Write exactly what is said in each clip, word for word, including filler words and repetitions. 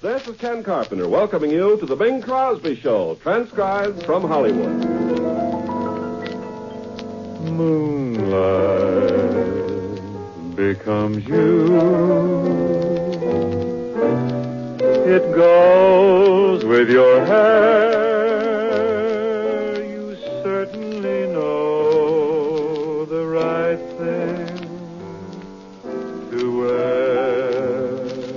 This is Ken Carpenter welcoming you to the Bing Crosby Show, transcribed from Hollywood. Moonlight becomes you. It goes with your hair. You certainly know the right thing to wear.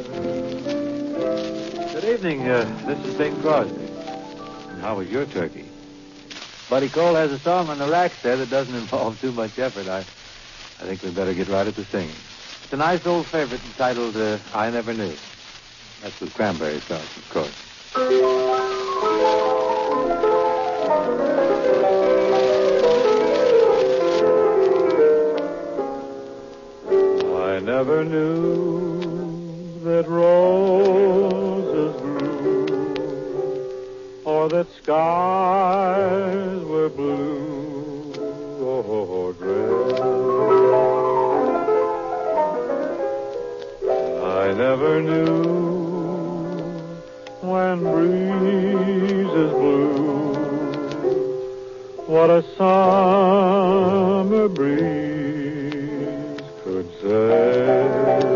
Good evening. Uh, this is Bing Crosby. And how was your turkey? Buddy Cole has a song on the racks there that doesn't involve too much effort. I, I think we better get right at the singing. It's a nice old favorite entitled uh, I Never Knew. That's with cranberry sauce, of course. I never knew that roses grew or that skies were blue or gray. I never knew when breezes blew what a summer breeze could say.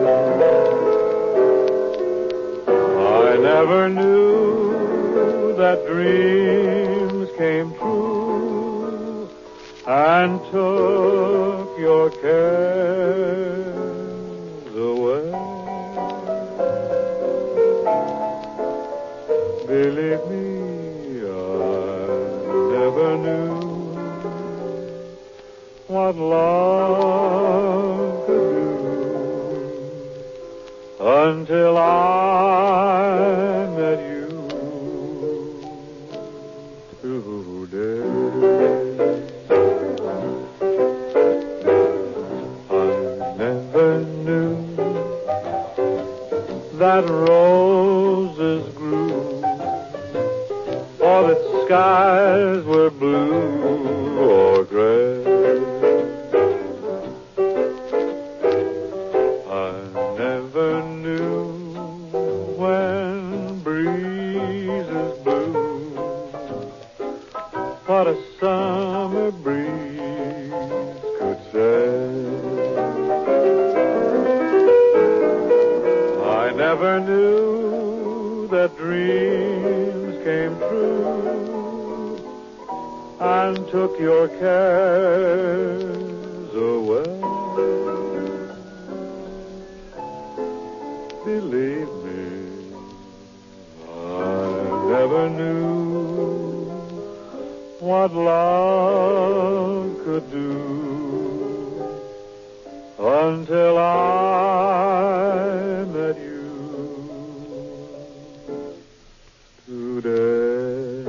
I never knew that dreams came true and took your cares away. Believe me, I never knew what love could do until I met you today. I never knew that roses grew or that skies were blue or gray. I never knew when breezes blew what a summer breeze could say. I never knew that dreams came true and took your cares away. Believe me, I never knew what love could do until I met you today.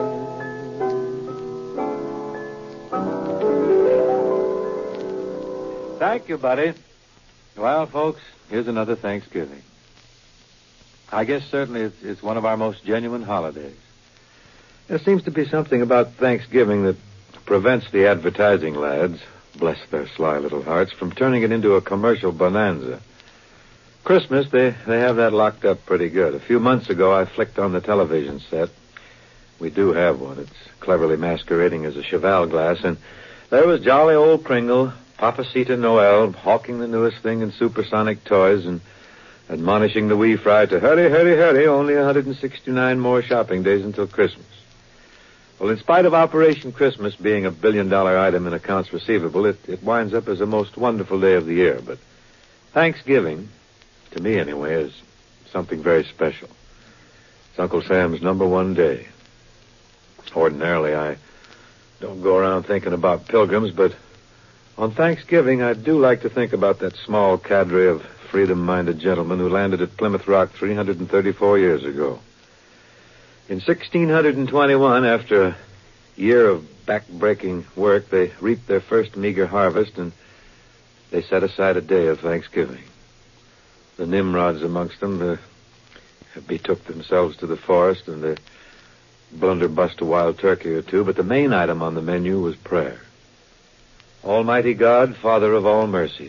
Thank you, buddy. Well, folks, here's another Thanksgiving. I guess certainly it's, it's one of our most genuine holidays. There seems to be something about Thanksgiving that prevents the advertising lads, bless their sly little hearts, from turning it into a commercial bonanza. Christmas, they, they have that locked up pretty good. A few months ago, I flicked on the television set. We do have one. It's cleverly masquerading as a cheval glass, and there was jolly old Pringle, Papacita Noel, hawking the newest thing in supersonic toys and admonishing the wee fry to hurry, hurry, hurry, only one hundred sixty-nine more shopping days until Christmas. Well, in spite of Operation Christmas being a billion-dollar item in accounts receivable, it, it winds up as the most wonderful day of the year. But Thanksgiving, to me anyway, is something very special. It's Uncle Sam's number one day. Ordinarily, I don't go around thinking about pilgrims, but on Thanksgiving, I do like to think about that small cadre of freedom-minded gentlemen who landed at Plymouth Rock three hundred thirty-four years ago. In sixteen twenty-one, after a year of back-breaking work, they reaped their first meager harvest, and they set aside a day of Thanksgiving. The Nimrods amongst them uh, betook themselves to the forest, and they blunderbust a wild turkey or two, but the main item on the menu was prayer. Almighty God, Father of all mercies,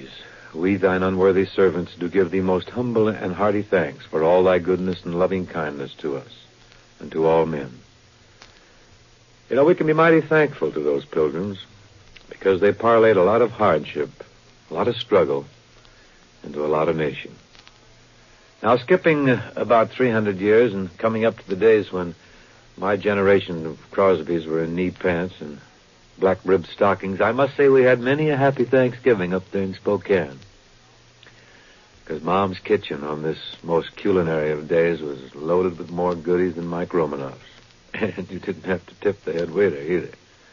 we thine unworthy servants do give thee most humble and hearty thanks for all thy goodness and loving kindness to us and to all men. You know, we can be mighty thankful to those pilgrims because they parlayed a lot of hardship, a lot of struggle, into a lot of nation. Now, skipping about three hundred years and coming up to the days when my generation of Crosbys were in knee pants and black-ribbed stockings, I must say we had many a happy Thanksgiving up there in Spokane. Because Mom's kitchen on this most culinary of days was loaded with more goodies than Mike Romanoff's. And you didn't have to tip the head waiter either.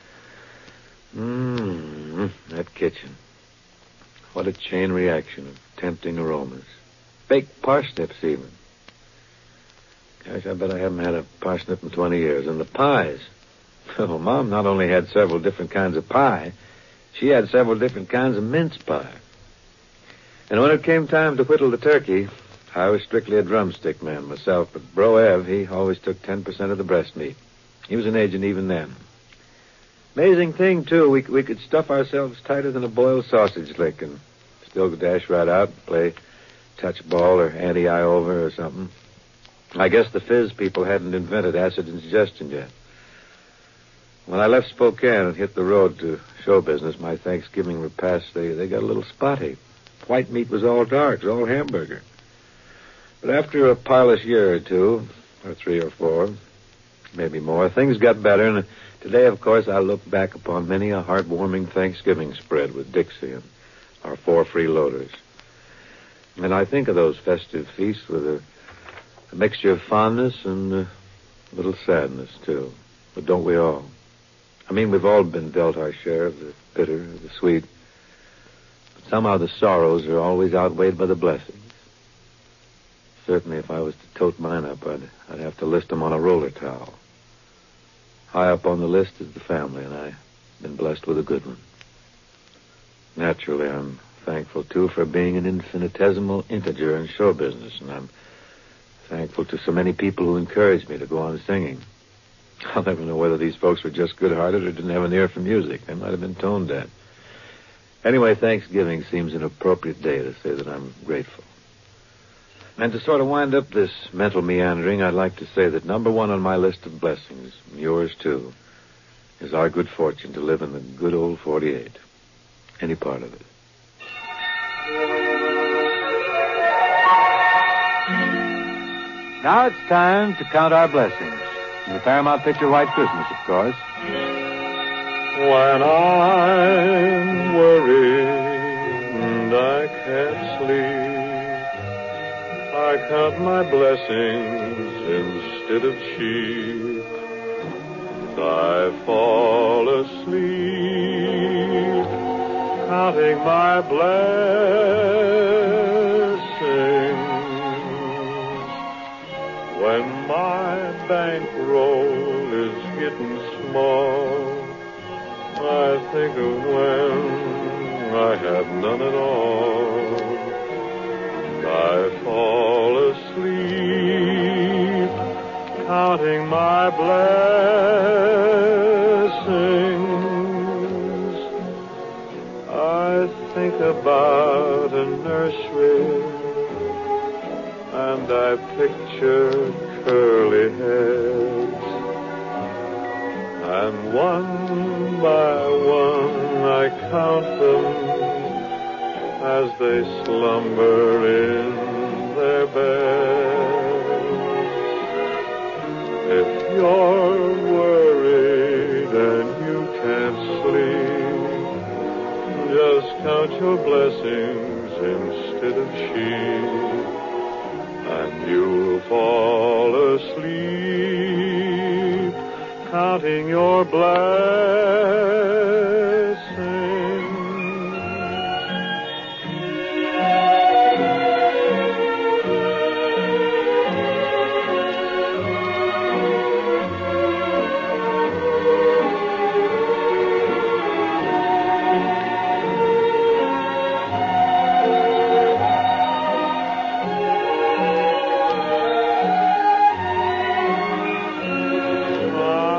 Mmm, that kitchen. What a chain reaction of tempting aromas. Baked parsnips, even. Gosh, I bet I haven't had a parsnip in twenty years. And the pies. Oh, Mom not only had several different kinds of pie, she had several different kinds of mince pie. And when it came time to whittle the turkey, I was strictly a drumstick man myself, but Bro Ev, he always took ten percent of the breast meat. He was an agent even then. Amazing thing, too, we, we could stuff ourselves tighter than a boiled sausage lick and still dash right out and play touch ball or ante-eye over or something. I guess the fizz people hadn't invented acid ingestion yet. When I left Spokane and hit the road to show business, my Thanksgiving repast, they, they got a little spotty. White meat was all dark, it was all hamburger. But after a parlous year or two, or three or four, maybe more, things got better, and today, of course, I look back upon many a heartwarming Thanksgiving spread with Dixie and our four freeloaders. And I think of those festive feasts with a, a mixture of fondness and a little sadness, too. But don't we all? I mean, we've all been dealt our share of the bitter, the sweet. But somehow the sorrows are always outweighed by the blessings. Certainly, if I was to tote mine up, I'd, I'd have to list them on a roller towel. High up on the list is the family, and I've been blessed with a good one. Naturally, I'm thankful, too, for being an infinitesimal integer in show business, and I'm thankful to so many people who encouraged me to go on singing. I'll never know whether these folks were just good-hearted or didn't have an ear for music. They might have been tone deaf. Anyway, Thanksgiving seems an appropriate day to say that I'm grateful. And to sort of wind up this mental meandering, I'd like to say that number one on my list of blessings, and yours too, is our good fortune to live in the good old forty-eight. Any part of it. Now it's time to count our blessings. In the Paramount picture White Christmas, of course. When I'm worried and I can't sleep, I count my blessings instead of sheep. And I fall asleep counting my blessings. When my bankroll is getting small, I think of when I have none at all. I fall asleep counting my blessings. I think about a nursery and I picture curly heads, and one by one I count them as they slumber in their beds. If you're worried and you can't sleep, just count your blessings instead of sheep, and you'll fall asleep counting your blessings.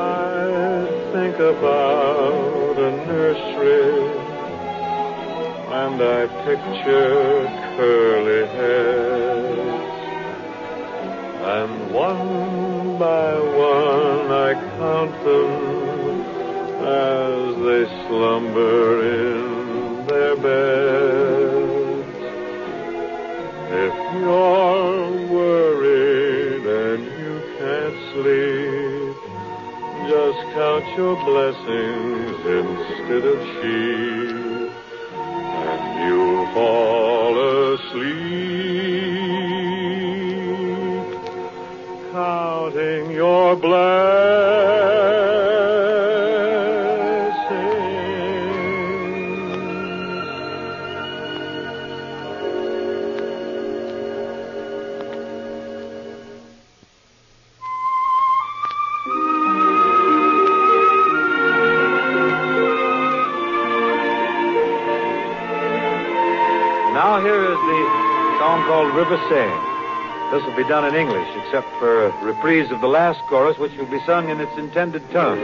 About a nursery and I picture curly heads, and one by one I count them as they slumber in their beds. If you're worried and you can't sleep, just count your blessings instead of sheep, and you'll fall asleep, counting your blessings. Now here is the song called River Sing. This will be done in English, except for a reprise of the last chorus, which will be sung in its intended tone.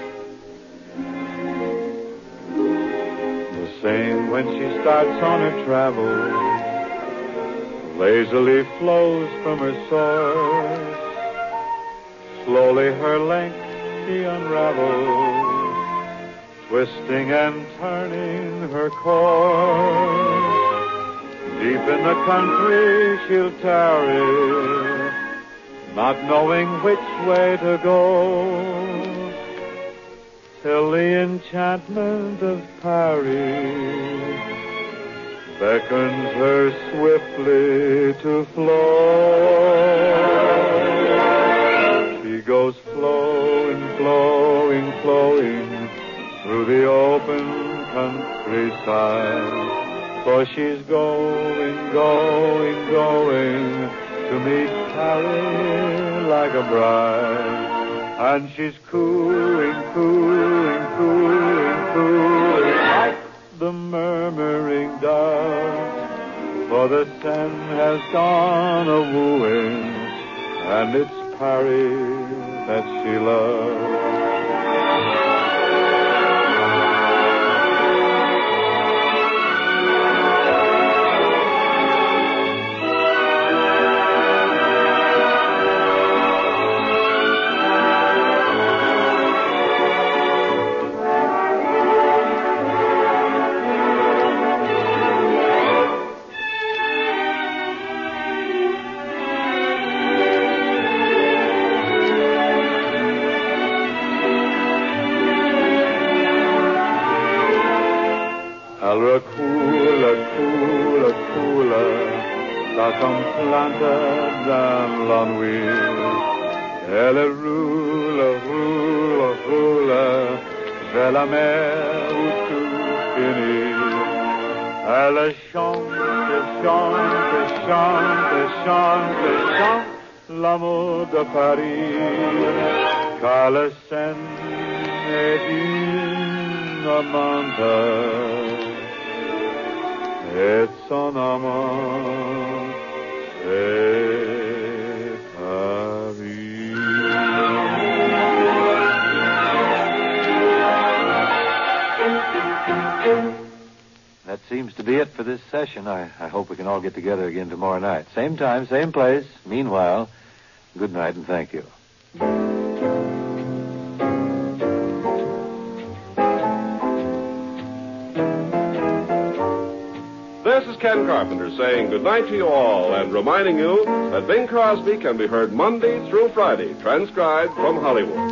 The same when she starts on her travels, lazily flows from her source. Slowly her length she unravels, twisting and turning her course. Deep in the country she'll tarry, not knowing which way to go, till the enchantment of Paris beckons her swiftly to flow. She goes flowing, flowing, flowing through the open countryside, for she's going, going, going to meet Paris like a bride. And she's cooing, cooing, cooing, cooing like the murmuring dove, for the sun has gone a-wooing, and it's Paris that she loves. Allora coula, coula, coula, ça comme plante dans l'ennui. Elle roule, roule, roule vers la mer où tout finit. Elle chante, chante, chante, chante, chante l'amour de Paris, car le Seine est une amante. Et son amant, c'est Paris. That seems to be it for this session. I, I hope we can all get together again tomorrow night. Same time, same place. Meanwhile, good night and thank you. This is Ken Carpenter saying goodnight to you all and reminding you that Bing Crosby can be heard Monday through Friday, transcribed from Hollywood.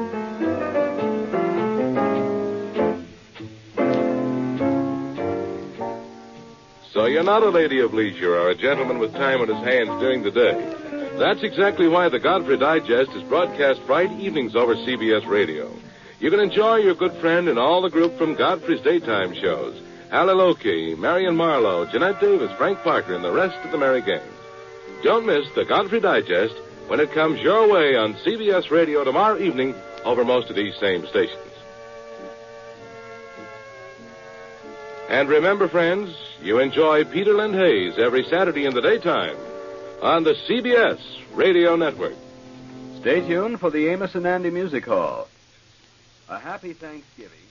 So you're not a lady of leisure or a gentleman with time on his hands during the day. That's exactly why the Godfrey Digest is broadcast Friday evenings over C B S Radio. You can enjoy your good friend and all the group from Godfrey's daytime shows. Allie Loki, Marion Marlowe, Jeanette Davis, Frank Parker, and the rest of the merry gang. Don't miss the Godfrey Digest when it comes your way on C B S Radio tomorrow evening over most of these same stations. And remember, friends, you enjoy Peter Lind Hayes every Saturday in the daytime on the C B S Radio Network. Stay tuned for the Amos and Andy Music Hall. A happy Thanksgiving.